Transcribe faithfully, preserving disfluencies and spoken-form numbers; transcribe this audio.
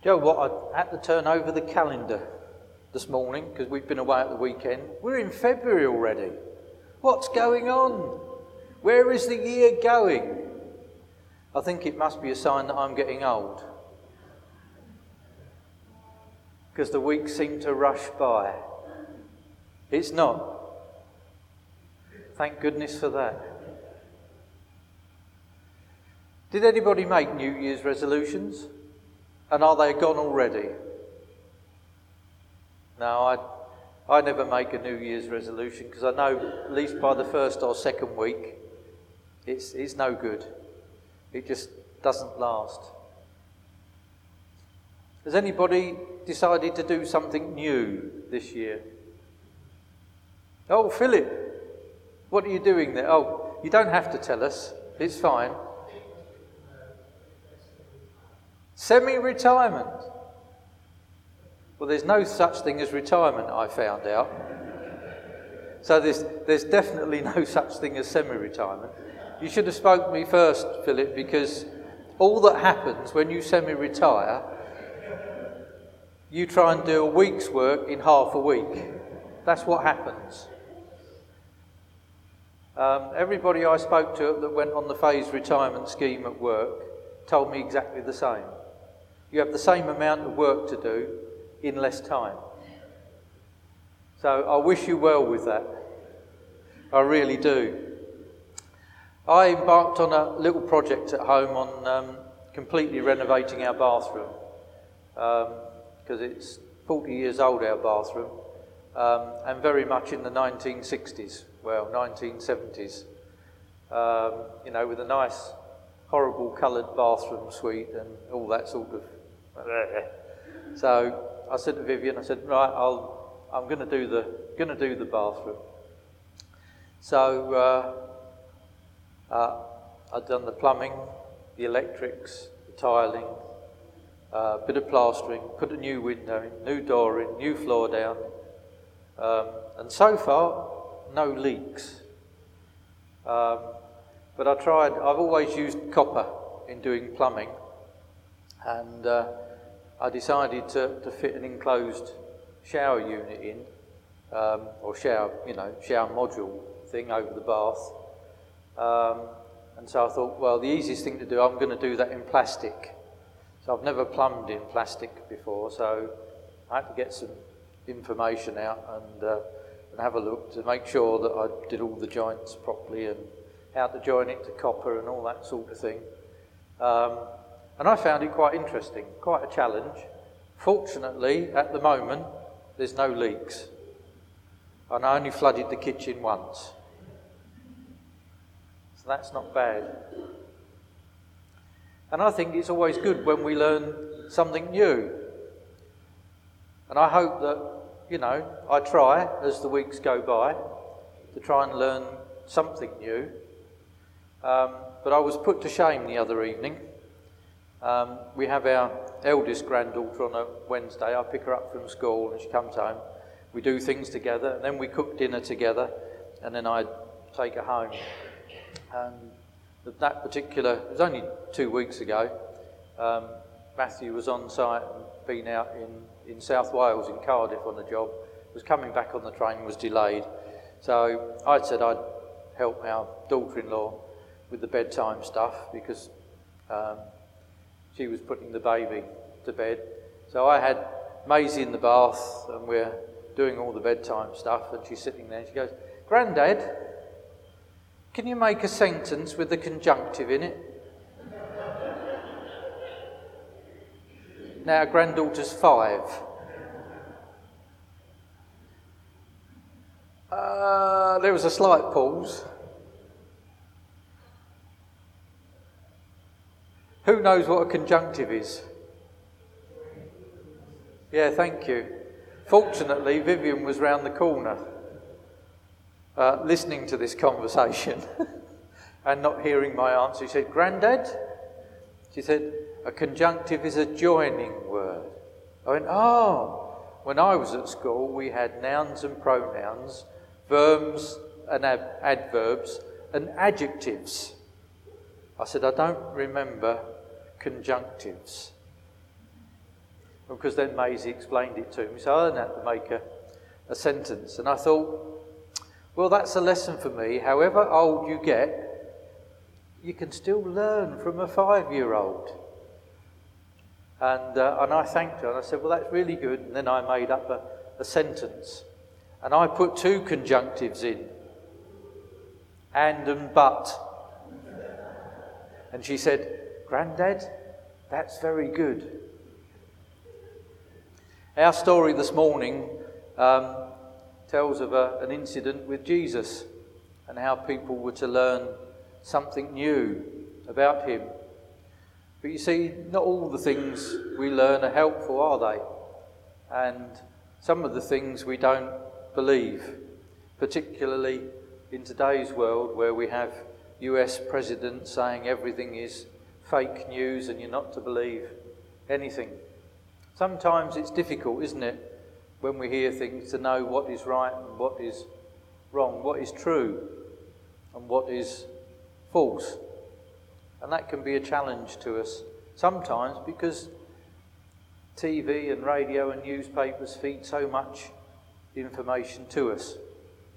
You know what, I had to turn over the calendar this morning because we've been away at the weekend. We're in February already. What's going on? Where is the year going? I think it must be a sign that I'm getting old, because the weeks seem to rush by. It's not. Thank goodness for that. Did anybody make New Year's resolutions? And are they gone already? No, I I never make a New Year's resolution because I know at least by the first or second week it's it's no good. It just doesn't last. Has anybody decided to do something new this year? Oh, Philip, what are you doing there? Oh, you don't have to tell us. It's fine. Semi-retirement. Well, there's no such thing as retirement, I found out. So there's there's definitely no such thing as semi-retirement. You should have spoken to me first, Philip, because all that happens when you semi-retire, you try and do a week's work in half a week. That's what happens. Um, everybody I spoke to that went on the phased retirement scheme at work told me exactly the same. You have the same amount of work to do in less time. So I wish you well with that. I really do. I embarked on a little project at home on um, completely renovating our bathroom, because um, it's forty years old, our bathroom, um, and very much in the nineteen sixties, well, nineteen seventies, um, you know, with a nice, horrible coloured bathroom suite and all that sort of. So I said to Vivian, I said, right, I'll, I'm going to do the, going to do the bathroom. So. Uh, Uh, I'd done the plumbing, the electrics, the tiling, a uh, bit of plastering, put a new window in, new door in, new floor down, um, and so far, no leaks. Um, but I tried, I've always used copper in doing plumbing, and uh, I decided to, to fit an enclosed shower unit in, um, or shower, you know, shower module thing over the bath. Um, and so I thought, well, the easiest thing to do, I'm going to do that in plastic. So I've never plumbed in plastic before, so I had to get some information out and, uh, and have a look to make sure that I did all the joints properly and how to join it to copper and all that sort of thing. Um, and I found it quite interesting, quite a challenge. Fortunately, at the moment, there's no leaks. And I only flooded the kitchen once. That's not bad. And I think it's always good when we learn something new. And I hope that, you know, I try as the weeks go by to try and learn something new. Um, but I was put to shame the other evening. Um, we have our eldest granddaughter on a Wednesday. I pick her up from school and she comes home. We do things together and then we cook dinner together and then I take her home. And that particular, it was only two weeks ago, um, Matthew was on site and been out in, in South Wales, in Cardiff on a job, was coming back on the train, was delayed. So I said I'd help our daughter-in-law with the bedtime stuff because um, she was putting the baby to bed. So I had Maisie in the bath and we're doing all the bedtime stuff and she's sitting there and she goes, "Grandad, can you make a sentence with the conjunctive in it?" Now, granddaughter's five. Uh, there was a slight pause. Who knows what a conjunctive is? Yeah, thank you. Fortunately, Vivian was round the corner. Uh, listening to this conversation and not hearing my answer. She said, "Grandad?" She said, "A conjunctive is a joining word." I went, "Oh." When I was at school, we had nouns and pronouns, verbs and ab- adverbs, and adjectives. I said, "I don't remember conjunctives." because then Maisie explained it to me. So I then had to make a, a sentence. And I thought, well, that's a lesson for me. However old you get, you can still learn from a five-year-old. And, uh, and I thanked her and I said, well, that's really good. And then I made up a, a sentence. And I put two conjunctives in. And and but. And she said, Grandad, that's very good. Our story this morning um, tells of a, an incident with Jesus and how people were to learn something new about him. But you see, not all the things we learn are helpful, are they? And some of the things we don't believe, particularly in today's world where we have U S president saying everything is fake news and you're not to believe anything. Sometimes it's difficult, isn't it, when we hear things to know what is right and what is wrong, what is true and what is false. And that can be a challenge to us sometimes because T V and radio and newspapers feed so much information to us.